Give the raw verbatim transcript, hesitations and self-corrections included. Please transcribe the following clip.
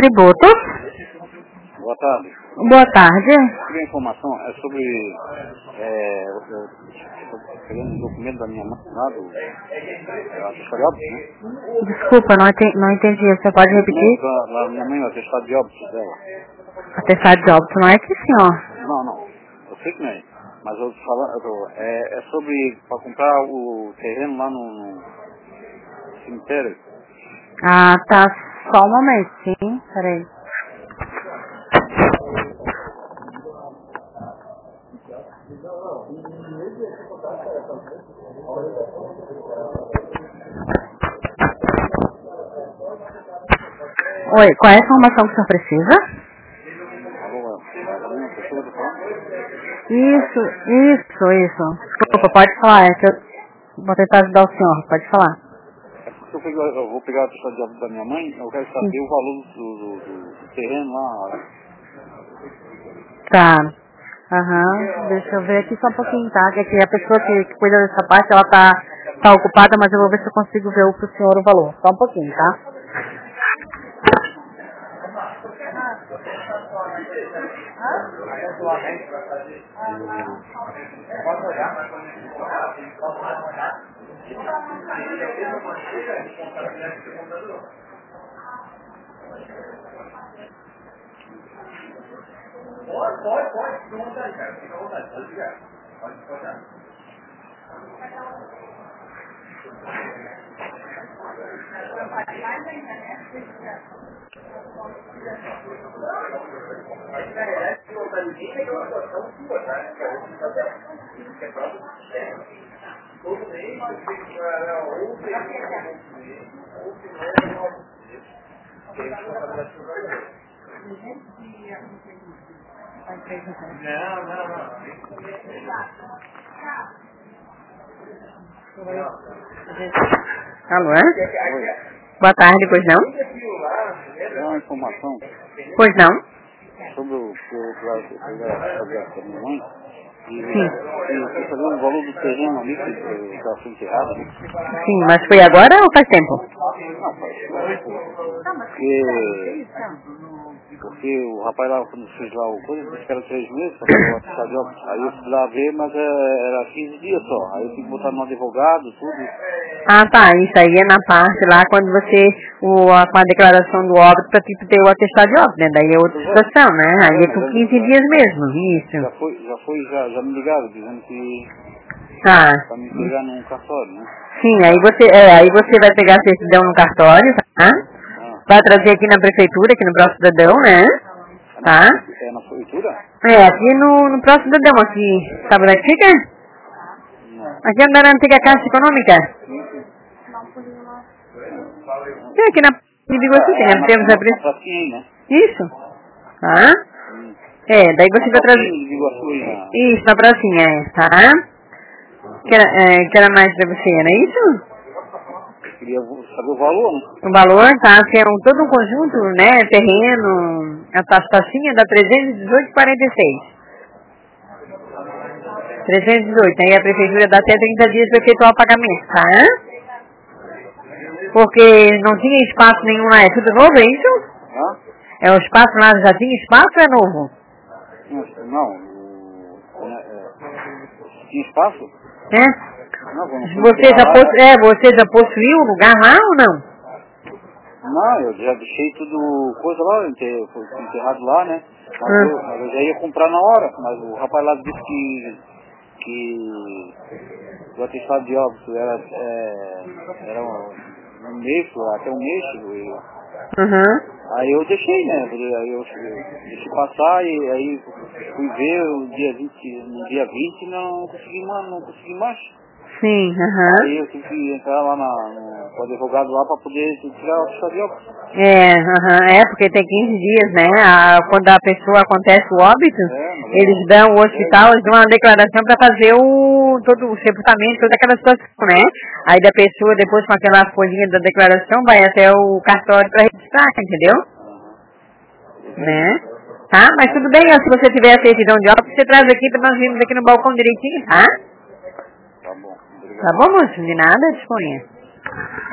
tributos. Boa tarde. Boa tarde. Queria informação, é sobre... É, eu estou pegando um documento da minha mãe lá, do... É, atestado de óbito, né? Desculpa, não entendi, não entendi. Você pode repetir? Da, da minha mãe, o atestado de óbito dela. Atestado de óbito não é que, senhor? Não, não. Eu sei que não é. Mas eu tô falando... Eu tô, é, é sobre... Para comprar o terreno lá no, no cemitério. Ah, tá. Só um momento, sim. Peraí. Oi, qual é a informação que o senhor precisa? Alô, é a minha pessoa do plano? Isso, isso, isso. Desculpa, pode falar. É que eu vou tentar ajudar o senhor. Pode falar. É porque eu, pego, eu vou pegar o atestado de óbito da minha mãe, eu quero saber Sim. o valor do, do, do, do terreno lá. Tá. Aham. Deixa eu ver aqui só um pouquinho, tá? Que aqui a pessoa que, que cuida dessa parte, ela tá, tá ocupada, mas eu vou ver se eu consigo ver o pro senhor o valor. Só um pouquinho, tá? Alô? Oi. Boa tarde, pois não? É uma informação Pois não? sobre o que eu pegar a da minha mãe e Sim. e saber o valor do terreno ali que está foi enterrado, né? Sim, mas foi agora ou faz tempo? Não, faz porque, porque o rapaz lá, quando fez lá o coisa, disse que era três meses para fazer o atestado de óbito. Aí eu fui lá ver, mas é, era quinze dias só. Aí eu tive que botar no advogado, tudo. Ah, tá. Isso aí é na parte lá quando você, o, a, com a declaração do óbito, pra tipo, ter o atestado de óbito, né? Daí é outra situação, né? Aí é com quinze dias mesmo, isso. Já foi, já foi, já, já me ligaram dizendo que Tá. para me pegar num cartório, né? Sim, aí você, é, aí você vai pegar a certidão no cartório, tá? Ah, Vai trazer aqui na prefeitura, aqui no Próximo Cidadão, né? é na, Tá? é na prefeitura? É, aqui no, no Próximo Cidadão, aqui. Sabe onde é que fica? Não. Aqui é na antiga Caixa Econômica. Tem aqui na de Biguaçu, tem, É né? na, Temos na, a na pre... pracinha aí, né? Isso. Tá? Hum. É, daí Na você vai trazer... pracinha de Iguaçu aí, na... Isso, na pracinha, é, tá? Que era, é, que era mais pra você, não é isso? Queria saber o valor, né? O valor, tá? Que é um, todo um conjunto, né? Terreno, a taxinha dá trezentos e dezoito vírgula quarenta e seis. trezentos e dezoito. Aí a prefeitura dá até trinta dias para efetuar o pagamento, tá? Porque não tinha espaço nenhum lá. É tudo novo, é isso? Hã? É o espaço lá, já tinha espaço ou é novo? Não, não o, é, é, tinha espaço? É? Não, quando fui Você já, enterrar lá, possu... é, você já possuiu o lugar lá ou não? não, eu já deixei tudo, coisa lá, enter, foi enterrado lá, né? Mas, Hum. eu, mas eu já ia comprar na hora, mas o rapaz lá disse que, que o atestado de óbito era, é, era um, um mês, até um mês, e, Uhum. aí eu deixei, né? Aí eu, eu deixei passar e aí fui ver o dia vinte, no dia vinte não consegui mais, não consegui mais. Sim, aham. Aí eu tive que entrar lá na, no, com o advogado lá para poder tirar o atestado de óbito. É, aham, é, porque tem quinze dias, né? A, quando a pessoa acontece o óbito, É, mas eles é, dão, o hospital, eles dão uma declaração para fazer o, todo o sepultamento, toda aquela situação, né? Aí da pessoa, depois com aquela folhinha da declaração, vai até o cartório para registrar, entendeu? Né? Tá? Mas tudo bem, ó, se você tiver a certidão de óbito, você traz aqui para nós virmos aqui no balcão direitinho, tá? tá bom, obrigado. Tá bom, moço? De nada, disponha.